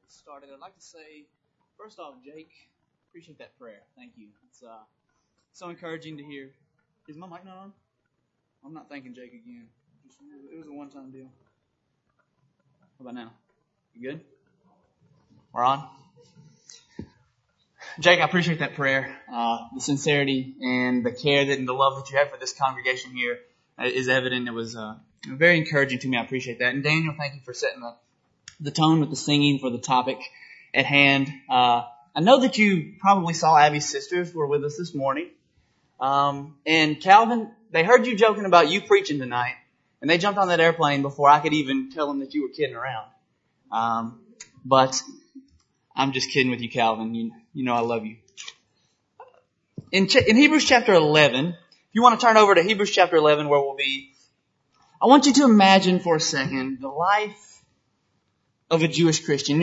started, I'd like to say, first off, Jake, appreciate that prayer. Thank you. It's so encouraging to hear. Is my mic not on? I'm not thanking Jake again. It was a one-time deal. How about now? You good? We're on? Jake, I appreciate that prayer. The sincerity and the care and the love that you have for this congregation here is evident. It was very encouraging to me. I appreciate that. And Daniel, thank you for setting the tone with the singing for the topic at hand. I know that you probably saw Abby's sisters were with us this morning. And Calvin, they heard you joking about you preaching tonight, and they jumped on that airplane before I could even tell them that you were kidding around. But I'm just kidding with you, Calvin. You know I love you. In Hebrews chapter 11, if you want to turn over to Hebrews chapter 11 where we'll be, I want you to imagine for a second the life of a Jewish Christian.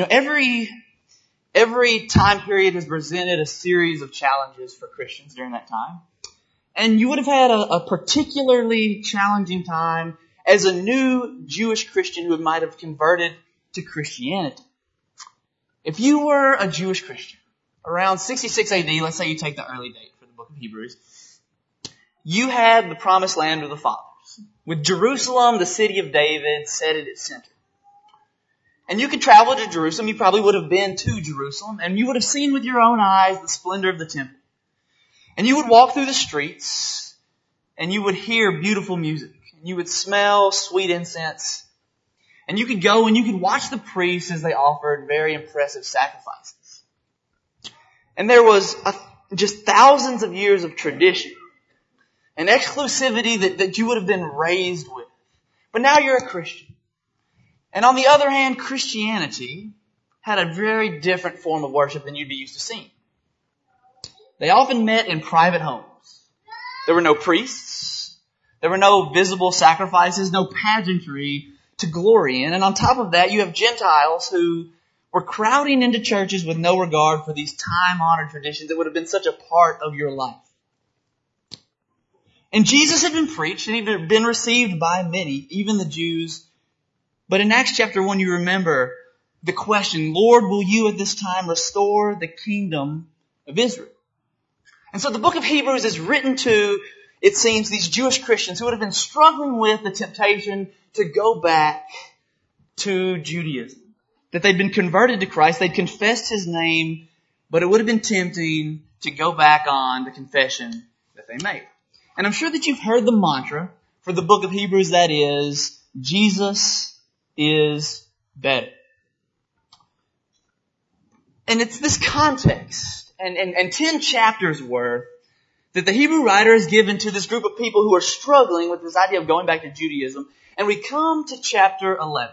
Every time period has presented a series of challenges for Christians during that time. And you would have had a particularly challenging time as a new Jewish Christian who might have converted to Christianity. If you were a Jewish Christian around 66 AD, let's say you take the early date for the book of Hebrews, you had the promised land of the fathers, with Jerusalem, the city of David, set at its center. And you could travel to Jerusalem. You probably would have been to Jerusalem, and you would have seen with your own eyes the splendor of the temple. And you would walk through the streets, and you would hear beautiful music. And you would smell sweet incense. And you could go and you could watch the priests as they offered very impressive sacrifices. And there was just thousands of years of tradition and exclusivity that you would have been raised with. But now you're a Christian. And on the other hand, Christianity had a very different form of worship than you'd be used to seeing. They often met in private homes. There were no priests. There were no visible sacrifices, no pageantry to glory in. And on top of that, you have Gentiles who were crowding into churches with no regard for these time-honored traditions that would have been such a part of your life. And Jesus had been preached and he'd been received by many, even the Jews. But in Acts chapter 1, you remember the question, Lord, will you at this time restore the kingdom of Israel? And so the book of Hebrews is written to, it seems, these Jewish Christians who would have been struggling with the temptation to go back to Judaism. That they'd been converted to Christ, they'd confessed His name, but it would have been tempting to go back on the confession that they made. And I'm sure that you've heard the mantra for the book of Hebrews, that is, Jesus is better. And it's this context and 10 chapters worth that the Hebrew writer has given to this group of people who are struggling with this idea of going back to Judaism. And we come to chapter 11.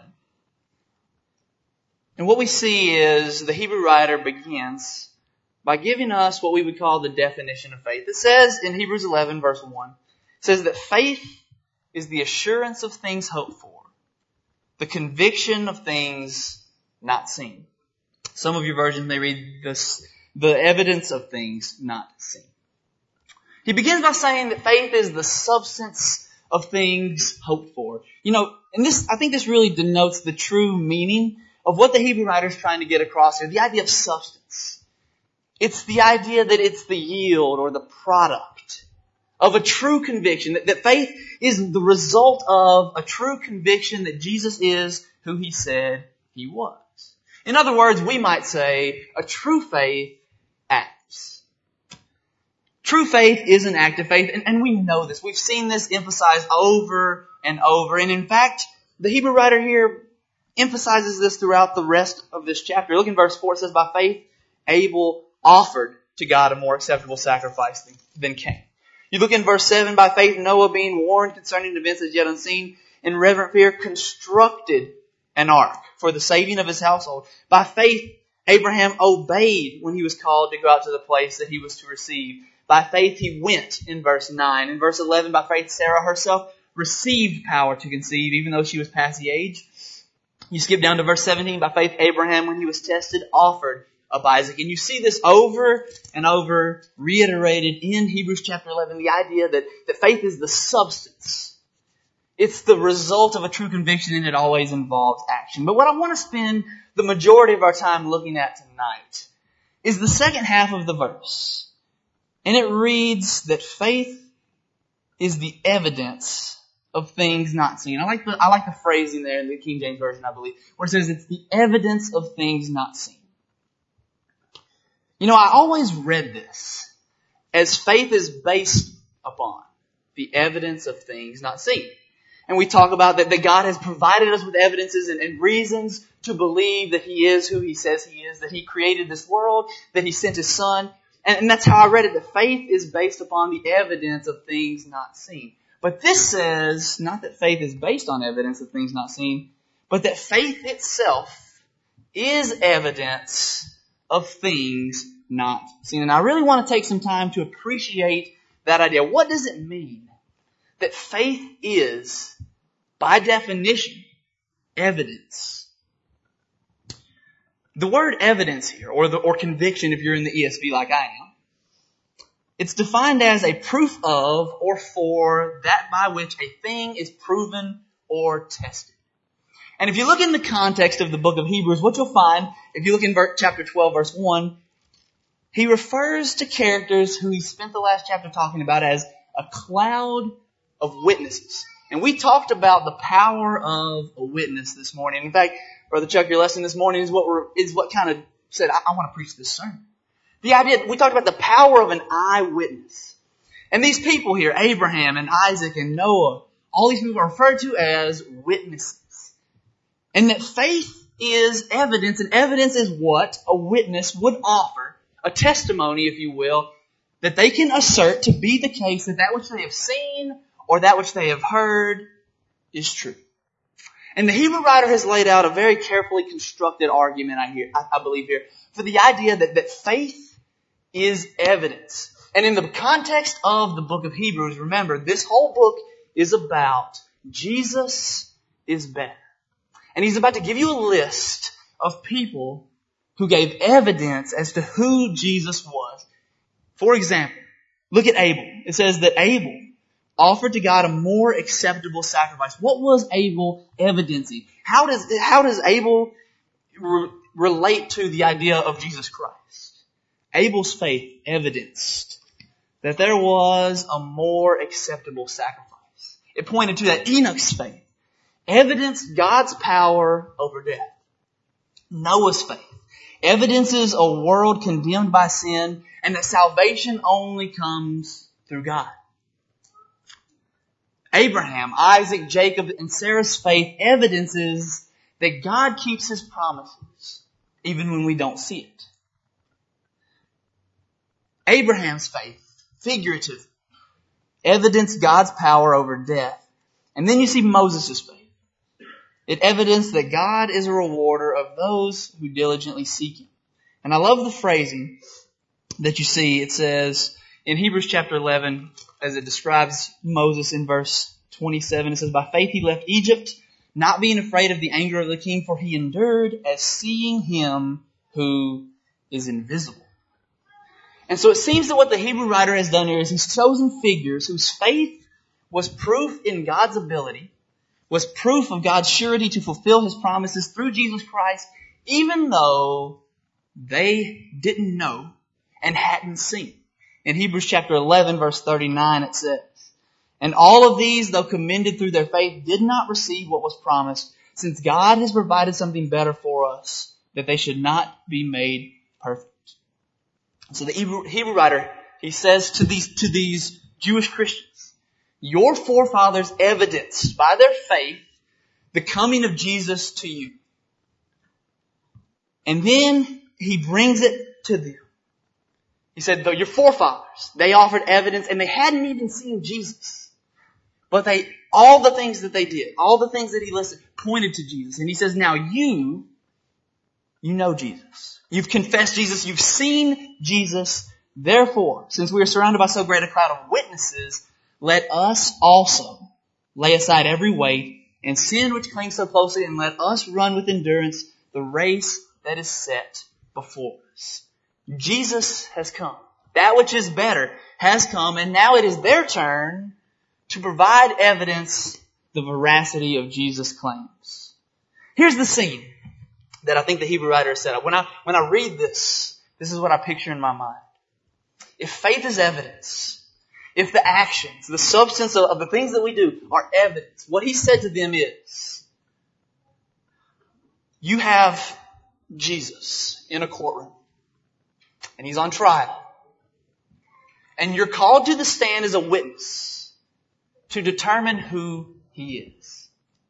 And what we see is the Hebrew writer begins by giving us what we would call the definition of faith. It says in Hebrews 11 verse 1, it says that faith is the assurance of things hoped for, the conviction of things not seen. Some of your versions may read this, the evidence of things not seen. He begins by saying that faith is the substance of things hoped for. And I think this really denotes the true meaning of what the Hebrew writer is trying to get across here, the idea of substance. It's the idea that it's the yield or the product of a true conviction, that faith is the result of a true conviction that Jesus is who He said He was. In other words, we might say a true faith acts. True faith is an act of faith, and we know this. We've seen this emphasized over and over. And in fact, the Hebrew writer here emphasizes this throughout the rest of this chapter. Look in verse 4, it says, by faith, Abel offered to God a more acceptable sacrifice than Cain. You look in verse 7, by faith, Noah, being warned concerning events as yet unseen, in reverent fear, constructed an ark for the saving of his household. By faith, Abraham obeyed when he was called to go out to the place that he was to receive. By faith, he went, in verse 9. In verse 11, by faith, Sarah herself received power to conceive, even though she was past the age. You skip down to verse 17. By faith, Abraham, when he was tested, offered of Isaac. And you see this over and over reiterated in Hebrews chapter 11, the idea that faith is the substance. It's the result of a true conviction, and it always involves action. But what I want to spend the majority of our time looking at tonight is the second half of the verse. And it reads that faith is the evidence of things not seen. I like the phrasing there in the King James Version, I believe, where it says it's the evidence of things not seen. You know, I always read this as faith is based upon the evidence of things not seen. And we talk about that God has provided us with evidences and reasons to believe that He is who He says He is, that He created this world, that He sent His Son. And that's how I read it, that faith is based upon the evidence of things not seen. But this says, not that faith is based on evidence of things not seen, but that faith itself is evidence of things not seen. And I really want to take some time to appreciate that idea. What does it mean that faith is, by definition, evidence? The word evidence here, or conviction if you're in the ESV like I am, it's defined as a proof of or for that by which a thing is proven or tested. And if you look in the context of the book of Hebrews, what you'll find, if you look in chapter 12, verse 1, he refers to characters who he spent the last chapter talking about as a cloud of witnesses. And we talked about the power of a witness this morning. In fact, Brother Chuck, your lesson this morning is what kind of said, I want to preach this sermon. The idea, we talked about the power of an eyewitness. And these people here, Abraham and Isaac and Noah, all these people are referred to as witnesses. And that faith is evidence, and evidence is what a witness would offer, a testimony, if you will, that they can assert to be the case that which they have seen or that which they have heard is true. And the Hebrew writer has laid out a very carefully constructed argument, I believe here, for the idea that faith is evidence. And in the context of the book of Hebrews, remember, this whole book is about Jesus is better. And he's about to give you a list of people who gave evidence as to who Jesus was. For example, look at Abel. It says that Abel offered to God a more acceptable sacrifice. What was Abel evidencing? How does Abel relate to the idea of Jesus Christ? Abel's faith evidenced that there was a more acceptable sacrifice. It pointed to that. Enoch's faith evidenced God's power over death. Noah's faith evidences a world condemned by sin and that salvation only comes through God. Abraham, Isaac, Jacob, and Sarah's faith evidences that God keeps His promises even when we don't see it. Abraham's faith, figurative, evidenced God's power over death. And then you see Moses' faith. It evidenced that God is a rewarder of those who diligently seek Him. And I love the phrasing that you see. It says in Hebrews chapter 11, as it describes Moses in verse 27, it says, "By faith he left Egypt, not being afraid of the anger of the king, for he endured as seeing Him who is invisible." And so it seems that what the Hebrew writer has done here is he's chosen figures whose faith was proof in God's ability, was proof of God's surety to fulfill His promises through Jesus Christ, even though they didn't know and hadn't seen. In Hebrews chapter 11, verse 39, it says, "And all of these, though commended through their faith, did not receive what was promised, since God has provided something better for us, that they should not be made perfect." So the Hebrew writer, he says to these Jewish Christians, your forefathers evidenced by their faith the coming of Jesus to you. And then he brings it to them. He said, though your forefathers, they offered evidence and they hadn't even seen Jesus. But all the things that they did, all the things that he listed, pointed to Jesus. And he says, now you know Jesus. You've confessed Jesus. You've seen Jesus. Therefore, since we are surrounded by so great a cloud of witnesses, let us also lay aside every weight and sin which clings so closely, and let us run with endurance the race that is set before us. Jesus has come. That which is better has come, and now it is their turn to provide evidence the veracity of Jesus' claims. Here's the scene. that I think the Hebrew writer set up. When I read this is what I picture in my mind. If faith is evidence, if the actions, the substance of the things that we do are evidence, what he said to them is, you have Jesus in a courtroom, and he's on trial. And you're called to the stand as a witness to determine who he is.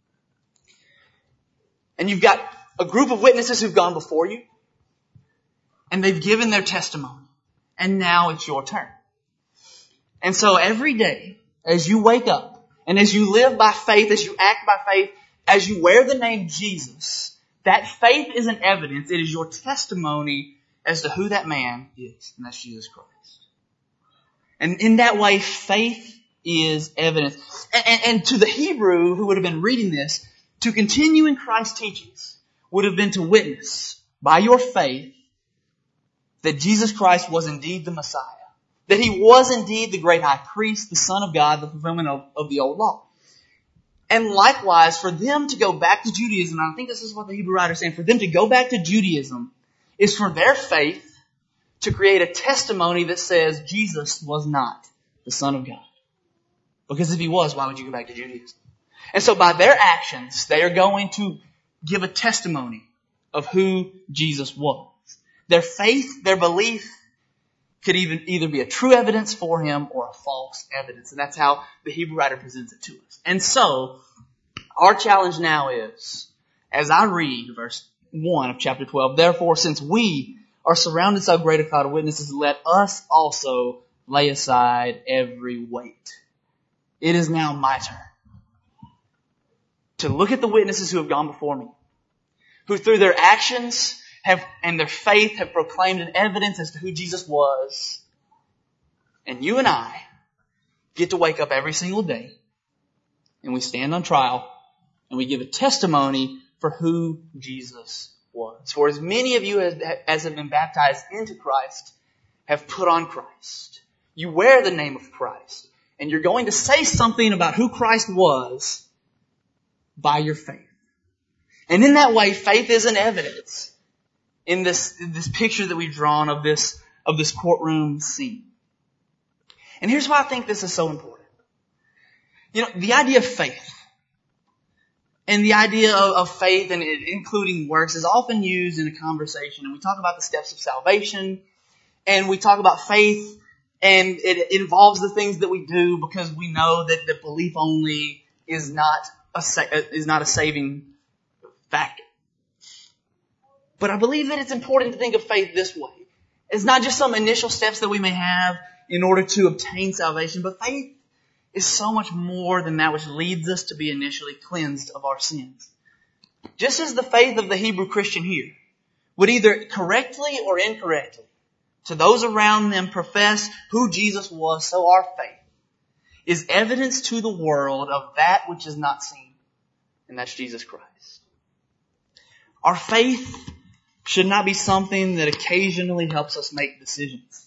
And you've got a group of witnesses who've gone before you, and they've given their testimony. And now it's your turn. And so every day, as you wake up, and as you live by faith, as you act by faith, as you wear the name Jesus, that faith isn't evidence. It is your testimony as to who that man is, and that's Jesus Christ. And in that way, faith is evidence. And to the Hebrew who would have been reading this, to continue in Christ's teachings would have been to witness by your faith that Jesus Christ was indeed the Messiah. That he was indeed the great high priest, the Son of God, the fulfillment of the old law. And likewise, for them to go back to Judaism, and I think this is what the Hebrew writer is saying, for them to go back to Judaism is for their faith to create a testimony that says Jesus was not the Son of God. Because if he was, why would you go back to Judaism? And so by their actions, they are going to give a testimony of who Jesus was. Their faith, their belief, could either be a true evidence for him or a false evidence. And that's how the Hebrew writer presents it to us. And so, our challenge now is, as I read verse 1 of chapter 12, therefore, since we are surrounded so great a cloud of witnesses, let us also lay aside every weight. It is now my turn to look at the witnesses who have gone before me, who through their actions and their faith have proclaimed an evidence as to who Jesus was. And you and I get to wake up every single day and we stand on trial and we give a testimony for who Jesus was. For as many of you as have been baptized into Christ have put on Christ. You wear the name of Christ. And you're going to say something about who Christ was by your faith. And in that way, faith is an evidence in this picture that we've drawn of this courtroom scene. And here's why I think this is so important. You know, the idea of faith and the idea of faith and including works is often used in a conversation. And we talk about the steps of salvation and we talk about faith and it involves the things that we do because we know that the belief only is not a saving factor. But I believe that it's important to think of faith this way. It's not just some initial steps that we may have in order to obtain salvation, but faith is so much more than that which leads us to be initially cleansed of our sins. Just as the faith of the Hebrew Christian here would either correctly or incorrectly to those around them profess who Jesus was, so our faith is evidence to the world of that which is not seen, and that's Jesus Christ. Our faith should not be something that occasionally helps us make decisions.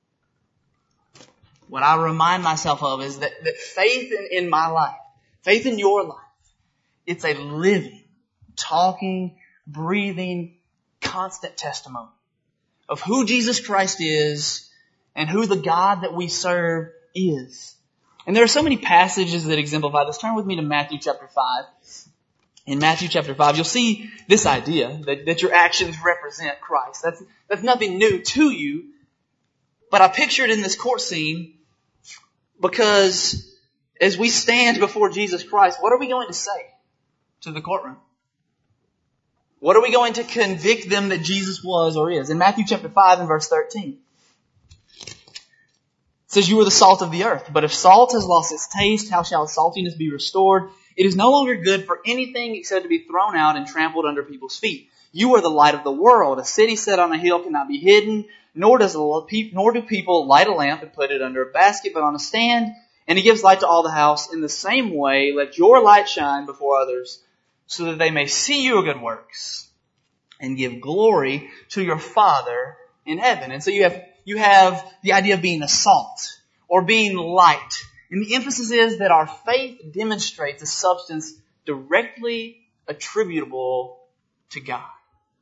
What I remind myself of is that faith in my life, faith in your life, it's a living, talking, breathing, constant testimony of who Jesus Christ is and who the God that we serve is. And there are so many passages that exemplify this. Turn with me to Matthew chapter 5. In Matthew chapter 5, you'll see this idea that your actions represent Christ. That's nothing new to you, but I picture it in this court scene because as we stand before Jesus Christ, what are we going to say to the courtroom? What are we going to convict them that Jesus was or is? In Matthew chapter 5 and verse 13, it says, you are the salt of the earth, but if salt has lost its taste, how shall its saltiness be restored? It is no longer good for anything except to be thrown out and trampled under people's feet. You are the light of the world. A city set on a hill cannot be hidden, nor do people light a lamp and put it under a basket, but on a stand, and it gives light to all the house. In the same way, let your light shine before others, so that they may see your good works and give glory to your Father in heaven. And so you have the idea of being a salt or being light. And the emphasis is that our faith demonstrates a substance directly attributable to God.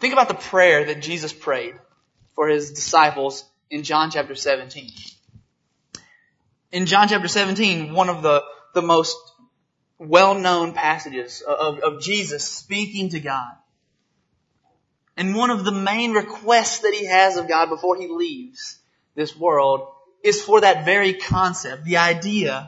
Think about the prayer that Jesus prayed for his disciples in John chapter 17. In John chapter 17, one of the most well-known passages of Jesus speaking to God. And one of the main requests that he has of God before he leaves this world is for that very concept, the idea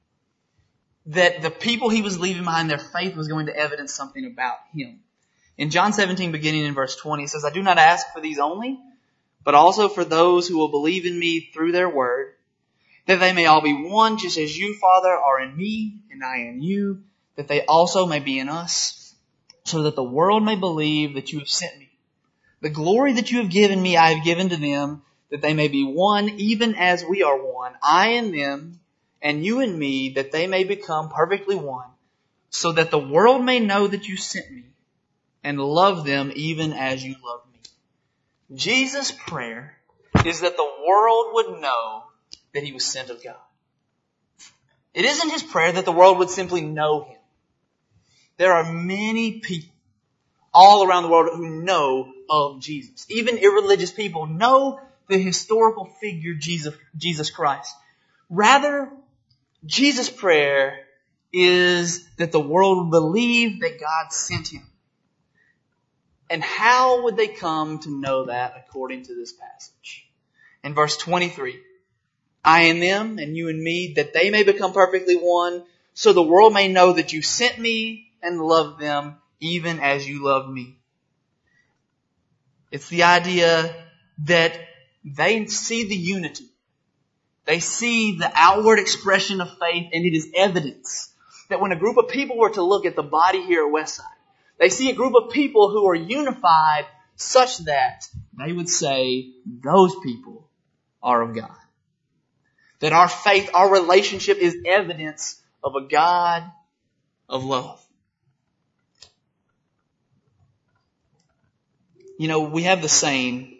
that the people he was leaving behind, their faith was going to evidence something about him. In John 17, beginning in verse 20, it says, "I do not ask for these only, but also for those who will believe in me through their word, that they may all be one, just as you, Father, are in me, and I in you, that they also may be in us, so that the world may believe that you have sent me. The glory that you have given me, I have given to them, that they may be one, even as we are one, I in them, and you in me, that they may become perfectly one, so that the world may know that you sent me, and love them even as you love me." Jesus' prayer is that the world would know that he was sent of God. It isn't his prayer that the world would simply know him. There are many people all around the world who know of Jesus. Even irreligious people know the historical figure Jesus Christ. Rather, Jesus' prayer is that the world would believe that God sent him. And how would they come to know that according to this passage? In verse 23, "I in them and you in me, that they may become perfectly one, so the world may know that you sent me and loved them even as you loved me." It's the idea that they see the unity. They see the outward expression of faith, and it is evidence that when a group of people were to look at the body here at Westside, they see a group of people who are unified such that they would say, those people are of God. That our faith, our relationship is evidence of a God of love. You know, we have the saying,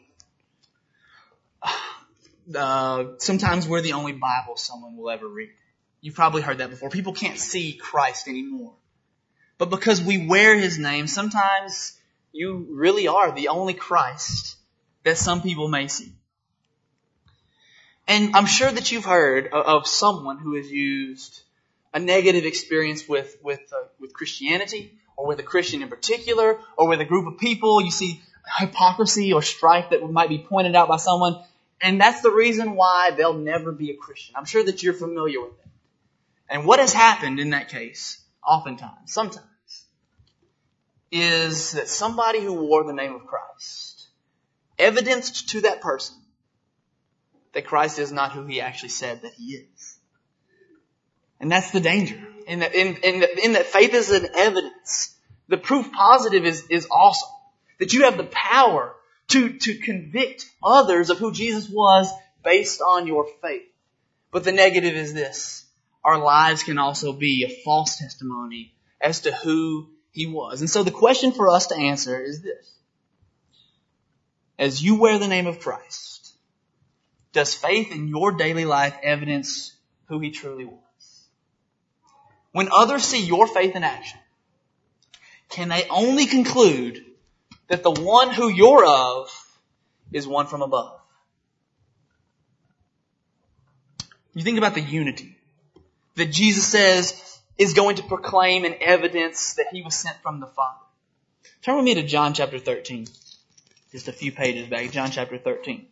sometimes we're the only Bible someone will ever read. You've probably heard that before. People can't see Christ anymore. But because we wear his name, sometimes you really are the only Christ that some people may see. And I'm sure that you've heard of someone who has used a negative experience with Christianity, or with a Christian in particular, or with a group of people. You see hypocrisy or strife that might be pointed out by someone, and that's the reason why they'll never be a Christian. I'm sure that you're familiar with it. And what has happened in that case, sometimes, is that somebody who wore the name of Christ evidenced to that person that Christ is not who he actually said that he is. And that's the danger. In that faith is an evidence. The proof positive is awesome. That you have the power to convict others of who Jesus was based on your faith. But the negative is this: our lives can also be a false testimony as to who he was. And so the question for us to answer is this: as you wear the name of Christ, does faith in your daily life evidence who he truly was? When others see your faith in action, can they only conclude that the one who you're of is one from above? You think about the unity that Jesus says is going to proclaim and evidence that he was sent from the Father. Turn with me to John chapter 13. Just a few pages back. John chapter 13.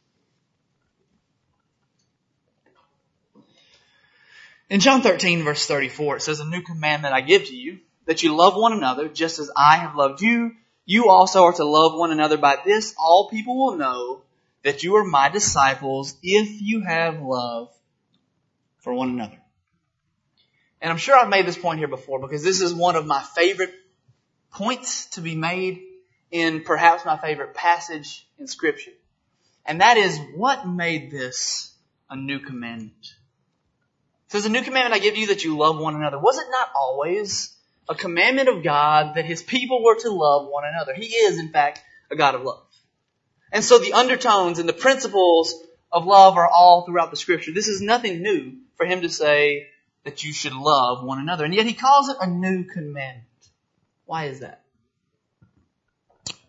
In John 13, verse 34, it says, "A new commandment I give to you, that you love one another, just as I have loved you. You also are to love one another. By this, all people will know that you are my disciples, if you have love for one another." And I'm sure I've made this point here before, because this is one of my favorite points to be made in perhaps my favorite passage in Scripture. And that is, what made this a new commandment? It says, "A new commandment I give you, that you love one another." Was it not always a commandment of God that his people were to love one another? He is, in fact, a God of love. And so the undertones and the principles of love are all throughout the Scripture. This is nothing new for him to say that you should love one another. And yet he calls it a new commandment. Why is that?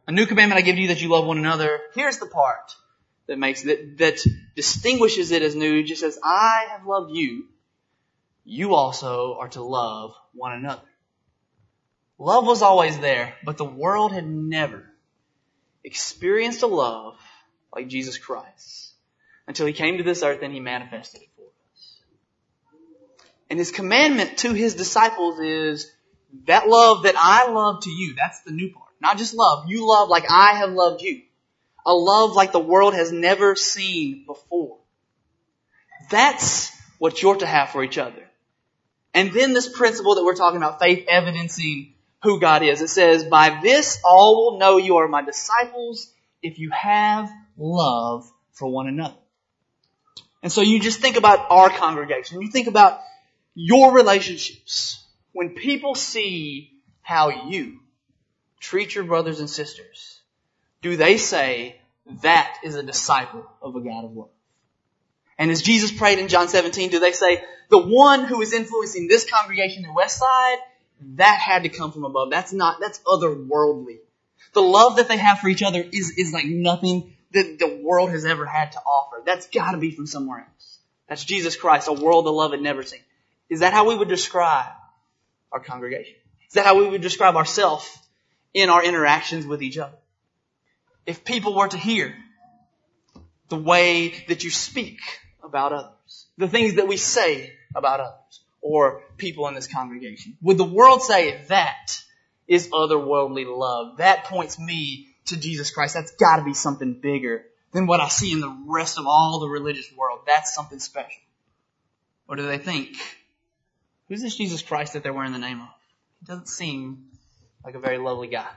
A new commandment I give you, that you love one another. Here's the part that distinguishes it as new. It just says, I have loved you. You also are to love one another. Love was always there, but the world had never experienced a love like Jesus Christ until He came to this earth and He manifested it for us. And His commandment to His disciples is that love that I love to you. That's the new part. Not just love. You love like I have loved you. A love like the world has never seen before. That's what you're to have for each other. And then this principle that we're talking about, faith evidencing who God is. It says, by this all will know you are my disciples if you have love for one another. And so you just think about our congregation. You think about your relationships. When people see how you treat your brothers and sisters, do they say, that is a disciple of a God of love? And as Jesus prayed in John 17, do they say, the one who is influencing this congregation in Westside, that had to come from above. That's otherworldly. The love that they have for each other is like nothing that the world has ever had to offer. That's got to be from somewhere else. That's Jesus Christ, a world the love had never seen. Is that how we would describe our congregation? Is that how we would describe ourselves in our interactions with each other? If people were to hear the way that you speak about others, the things that we say about others, or people in this congregation, would the world say that is otherworldly love? That points me to Jesus Christ. That's got to be something bigger than what I see in the rest of all the religious world. That's something special. Or do they think, who's this Jesus Christ that they're wearing the name of? He doesn't seem like a very lovely guy.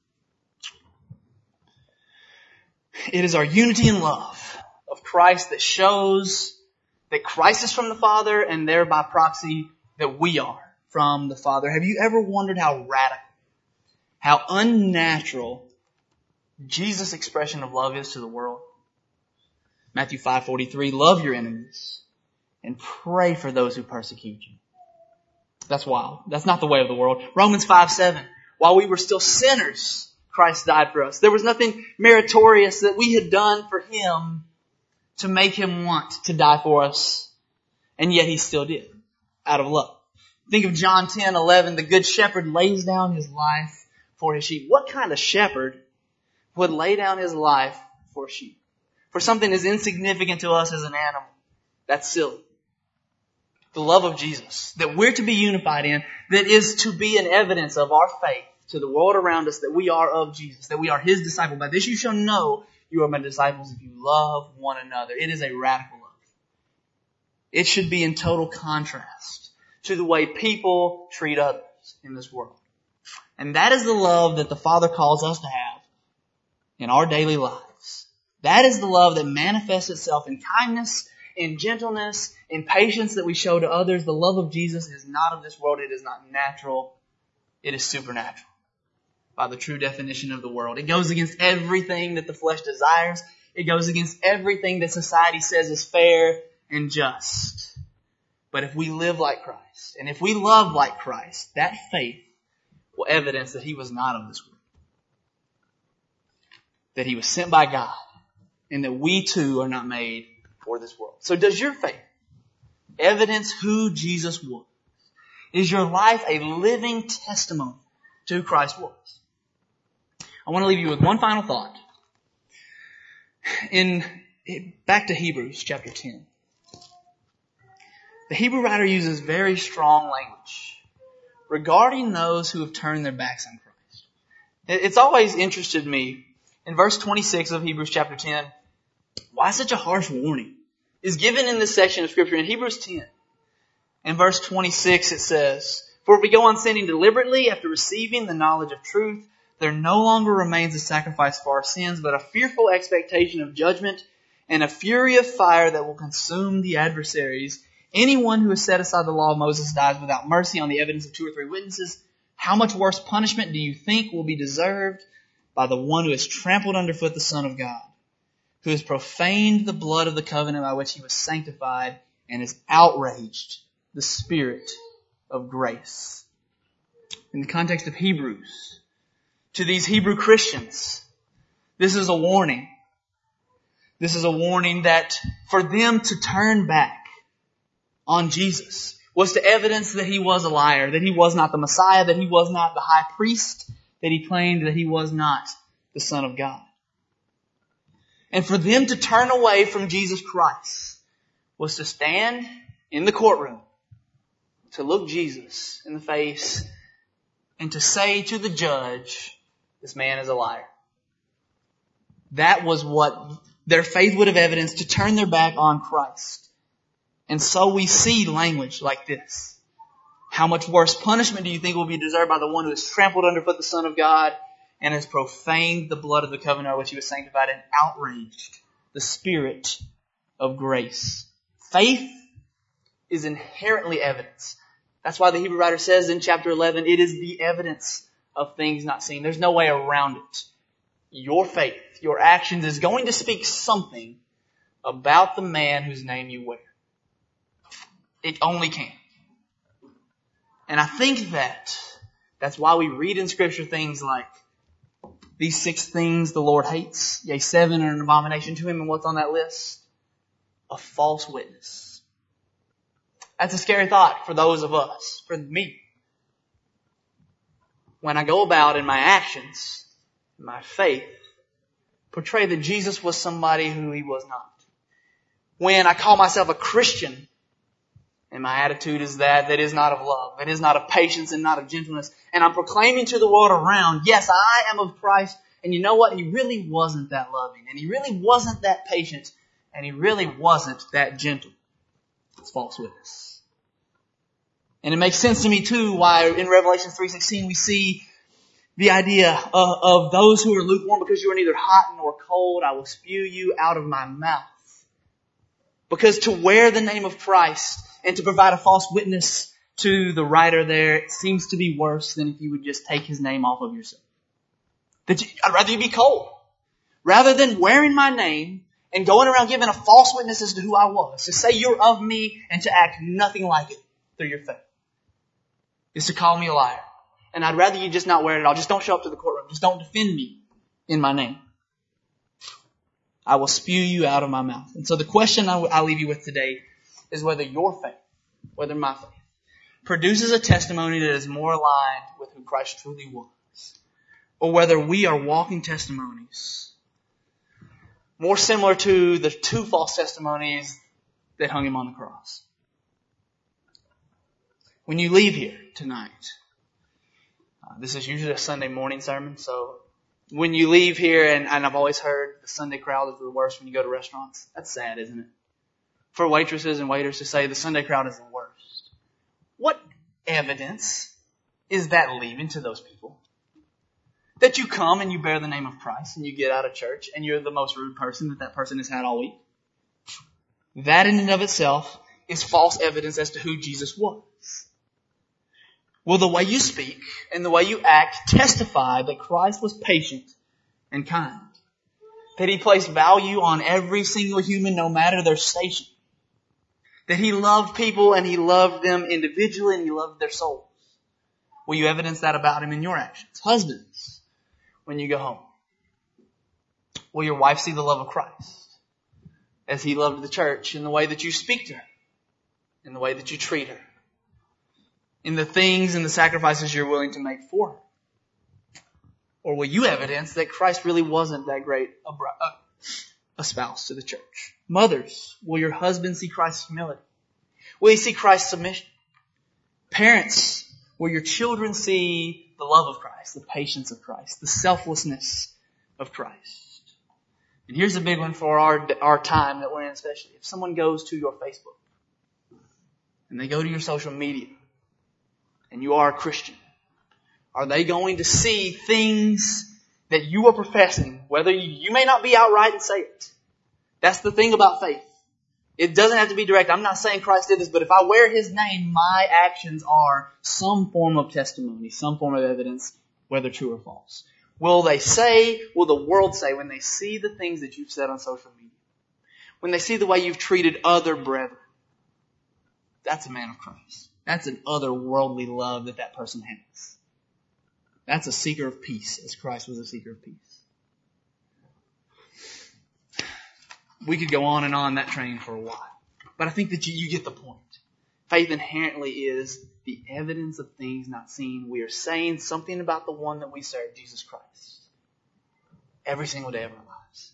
It is our unity in love of Christ that shows that Christ is from the Father, and thereby proxy that we are from the Father. Have you ever wondered how radical, how unnatural Jesus' expression of love is to the world? Matthew 5:43, love your enemies and pray for those who persecute you. That's wild. That's not the way of the world. Romans 5:7, while we were still sinners, Christ died for us. There was nothing meritorious that we had done for Him to make Him want to die for us. And yet He still did, out of love. Think of John 10:11. The good shepherd lays down his life for his sheep. What kind of shepherd would lay down his life for sheep? For something as insignificant to us as an animal. That's silly. The love of Jesus that we're to be unified in, that is to be an evidence of our faith to the world around us, that we are of Jesus, that we are His disciple. By this you shall know you are my disciples if you love one another. It is a radical love. It should be in total contrast to the way people treat others in this world. And that is the love that the Father calls us to have in our daily lives. That is the love that manifests itself in kindness, in gentleness, in patience that we show to others. The love of Jesus is not of this world. It is not natural. It is supernatural. By the true definition of the world. It goes against everything that the flesh desires. It goes against everything that society says is fair and just. But if we live like Christ, and if we love like Christ, that faith will evidence that He was not of this world. That He was sent by God, and that we too are not made for this world. So does your faith evidence who Jesus was? Is your life a living testimony to who Christ was? I want to leave you with one final thought. Back to Hebrews chapter 10. The Hebrew writer uses very strong language regarding those who have turned their backs on Christ. It's always interested me, in verse 26 of Hebrews chapter 10, why such a harsh warning is given in this section of Scripture. In Hebrews 10, in verse 26 it says, for if we go on sinning deliberately after receiving the knowledge of truth, there no longer remains a sacrifice for our sins, but a fearful expectation of judgment and a fury of fire that will consume the adversaries. Anyone who has set aside the law of Moses dies without mercy on the evidence of 2 or 3 witnesses. How much worse punishment do you think will be deserved by the one who has trampled underfoot the Son of God, who has profaned the blood of the covenant by which He was sanctified and has outraged the Spirit of grace? In the context of Hebrews, to these Hebrew Christians. This is a warning. This is a warning that for them to turn back on Jesus was to evidence that He was a liar, that He was not the Messiah, that He was not the high priest, that He claimed that He was not the Son of God. And for them to turn away from Jesus Christ was to stand in the courtroom, to look Jesus in the face, and to say to the judge, this man is a liar. That was what their faith would have evidenced, to turn their back on Christ. And so we see language like this. How much worse punishment do you think will be deserved by the one who has trampled underfoot the Son of God and has profaned the blood of the covenant by which He was sanctified and outraged the Spirit of grace? Faith is inherently evidence. That's why the Hebrew writer says in chapter 11, it is the evidence of things not seen. There's no way around it. Your faith, your actions is going to speak something about the man whose name you wear. It only can. And I think that's why we read in Scripture things like, these 6 things the Lord hates, yea, 7 are an abomination to Him, and what's on that list? A false witness. That's a scary thought for those of us, for me. When I go about in my actions, my faith, portray that Jesus was somebody who He was not. When I call myself a Christian, and my attitude is that is not of love, that is not of patience and not of gentleness, and I'm proclaiming to the world around, yes, I am of Christ, and you know what? He really wasn't that loving, and He really wasn't that patient, and He really wasn't that gentle. It's false witness. And it makes sense to me too why in Revelation 3:16 we see the idea of those who are lukewarm, because you are neither hot nor cold, I will spew you out of my mouth. Because to wear the name of Christ and to provide a false witness to the writer there, it seems to be worse than if you would just take His name off of yourself. I'd rather you be cold. Rather than wearing my name and going around giving a false witness as to who I was, to say you're of me and to act nothing like it through your faith, is to call me a liar. And I'd rather you just not wear it at all. Just don't show up to the courtroom. Just don't defend me in my name. I will spew you out of my mouth. And so the question I leave you with today is whether your faith, whether my faith, produces a testimony that is more aligned with who Christ truly was, or whether we are walking testimonies more similar to the 2 false testimonies that hung Him on the cross. When you leave here tonight, this is usually a Sunday morning sermon, so when you leave here, and I've always heard the Sunday crowd is the worst when you go to restaurants. That's sad, isn't it? For waitresses and waiters to say the Sunday crowd is the worst. What evidence is that leaving to those people? That you come and you bear the name of Christ and you get out of church and you're the most rude person that person has had all week. That in and of itself is false evidence as to who Jesus was. Will the way you speak and the way you act testify that Christ was patient and kind? That He placed value on every single human, no matter their station? That He loved people and He loved them individually and He loved their souls? Will you evidence that about Him in your actions? Husbands, when you go home, will your wife see the love of Christ as He loved the church in the way that you speak to her, in the way that you treat her, in the things and the sacrifices you're willing to make for her? Or will you evidence that Christ really wasn't that great a spouse to the church? Mothers, will your husband see Christ's humility? Will he see Christ's submission? Parents, will your children see the love of Christ, the patience of Christ, the selflessness of Christ? And here's a big one for our time that we're in especially. If someone goes to your Facebook and they go to your social media, and you are a Christian, are they going to see things that you are professing, whether you may not be outright and say it? That's the thing about faith. It doesn't have to be direct. I'm not saying Christ did this, but if I wear His name, my actions are some form of testimony, some form of evidence, whether true or false. Will the world say, when they see the things that you've said on social media, when they see the way you've treated other brethren, that's a man of Christ. That's an otherworldly love that person has. That's a seeker of peace, as Christ was a seeker of peace. We could go on that train for a while. But I think that you get the point. Faith inherently is the evidence of things not seen. We are saying something about the one that we serve, Jesus Christ, every single day of our lives.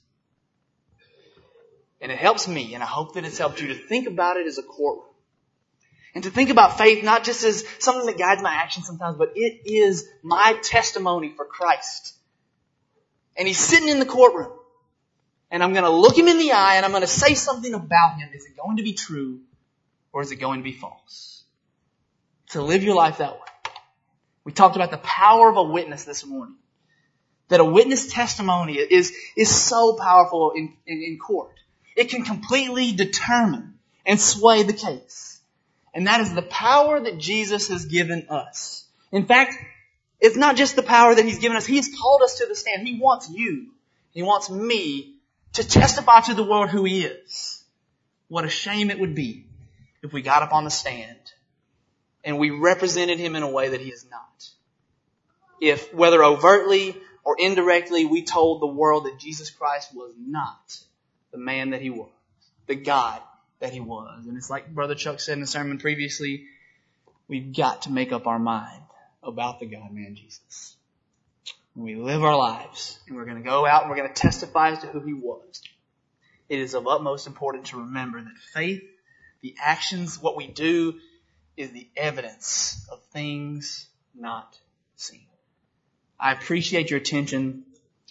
And it helps me, and I hope that it's helped you to think about it as a courtroom. And to think about faith not just as something that guides my actions sometimes, but it is my testimony for Christ. And He's sitting in the courtroom. And I'm going to look Him in the eye and I'm going to say something about Him. Is it going to be true or is it going to be false? To live your life that way. We talked about the power of a witness this morning. That a witness testimony is so powerful in court. It can completely determine and sway the case. And that is the power that Jesus has given us. In fact, it's not just the power that He's given us. He's called us to the stand. He wants you. He wants me to testify to the world who He is. What a shame it would be if we got up on the stand and we represented Him in a way that He is not. If, whether overtly or indirectly, we told the world that Jesus Christ was not the man that He was, the God that He was. And it's like Brother Chuck said in the sermon previously, we've got to make up our mind about the God-man Jesus. We live our lives, and we're going to go out and we're going to testify as to who He was. It is of utmost importance to remember that faith, the actions, what we do, is the evidence of things not seen. I appreciate your attention.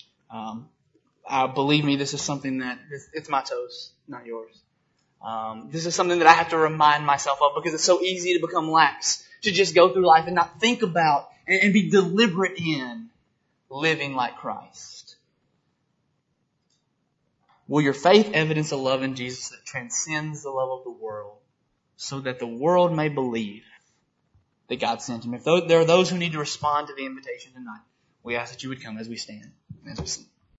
Believe me, this is something that, it's my toast, not yours. This is something that I have to remind myself of because it's so easy to become lax, to just go through life and not think about and be deliberate in living like Christ. Will your faith evidence a love in Jesus that transcends the love of the world so that the world may believe that God sent Him? If there are those who need to respond to the invitation tonight, we ask that you would come as we stand, as we sing.